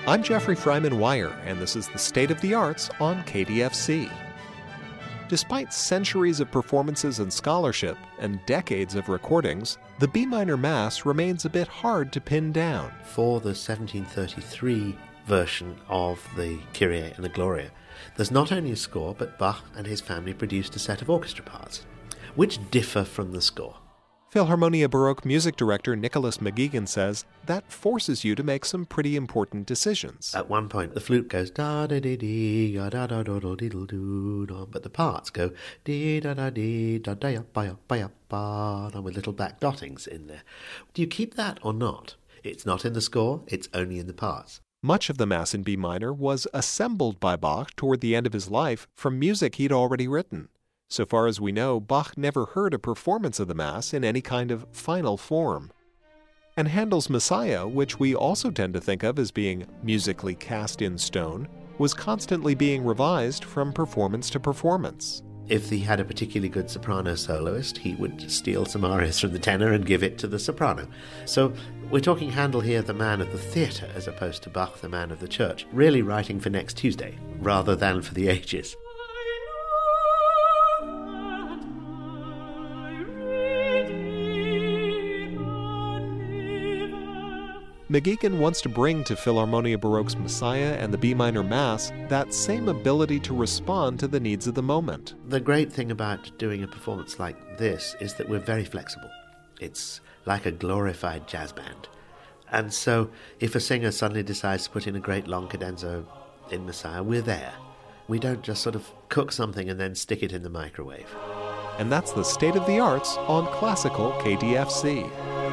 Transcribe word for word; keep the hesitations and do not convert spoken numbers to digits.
I'm Jeffrey Fryman Wire, and this is the State of the Arts on K D F C. Despite centuries of performances and scholarship and decades of recordings, the B minor Mass remains a bit hard to pin down. For the seventeen thirty-three version of the Kyrie and the Gloria, there's not only a score, but Bach and his family produced a set of orchestra parts, which differ from the score. Philharmonia Baroque music director Nicholas McGeegan says that forces you to make some pretty important decisions. At one point, the flute goes da da dee dee da da da da da diddle doo, but the parts go dee da da dee da da ya ba ya ba ya ba, with little back dottings in there. Do you keep that or not? It's not in the score; it's only in the parts. Much of the Mass in B minor was assembled by Bach toward the end of his life from music he'd already written. So far as we know, Bach never heard a performance of the Mass in any kind of final form. And Handel's Messiah, which we also tend to think of as being musically cast in stone, was constantly being revised from performance to performance. If he had a particularly good soprano soloist, he would steal some arias from the tenor and give it to the soprano. So we're talking Handel here, the man of the theatre, as opposed to Bach, the man of the church, really writing for next Tuesday, rather than for the ages. McGeegan wants to bring to Philharmonia Baroque's Messiah and the B minor Mass that same ability to respond to the needs of the moment. The great thing about doing a performance like this is that we're very flexible. It's like a glorified jazz band. And so if a singer suddenly decides to put in a great long cadenza in Messiah, we're there. We don't just sort of cook something and then stick it in the microwave. And that's the State of the Arts on Classical K D F C.